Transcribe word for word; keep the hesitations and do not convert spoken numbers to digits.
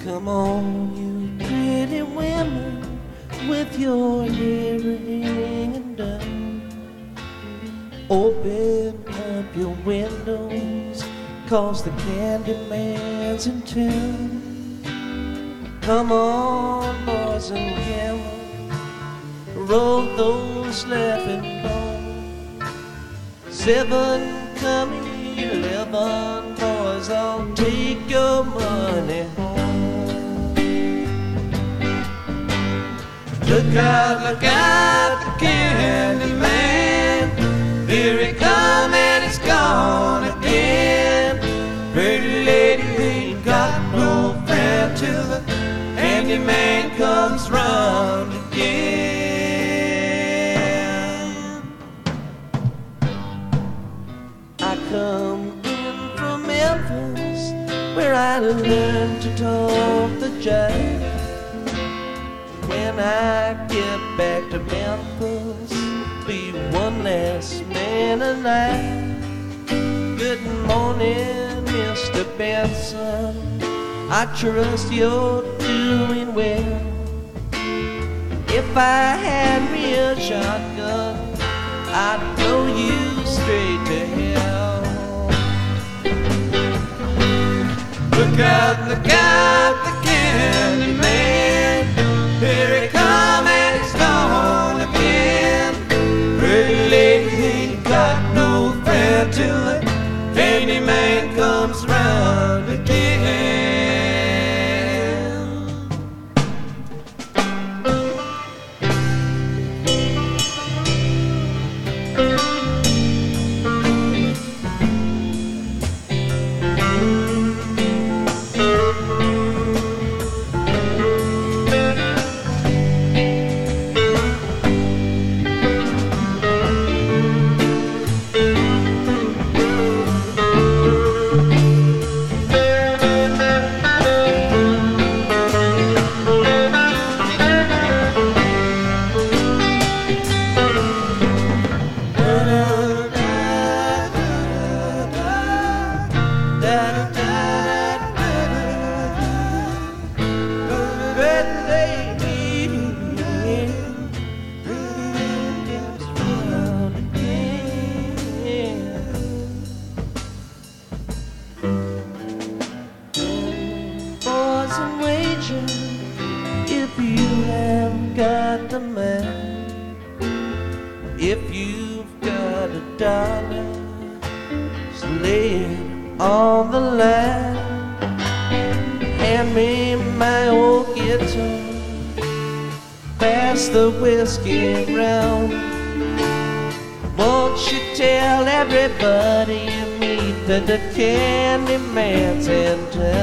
Come on, you pretty women, with your hair hanging down. Open up your windows, 'cause the Candyman's in town. Come on, boys and girls, roll those laughing bones. Seven coming, eleven boys, I'll take your money home. Look out, look out, the Candyman, here he come and he's gone again. Pretty lady ain't got no fare till the Candyman comes round again. I come in from Memphis, where I learned to talk the jive. When I get back to Memphis, be one last man alive. Good morning, Mister Benson, I trust you're doing well. If I had me a shotgun, I'd blow you straight to hell. Look out, look out, the Candyman, here he come and he's gone again. Pretty lady ain't got no friend till the Candyman comes round again. If you have got the man, if you've got a dollar, just lay it on the line. Hand me my old guitar, pass the whiskey round. Won't you tell everybody you meet that the Candyman's in town?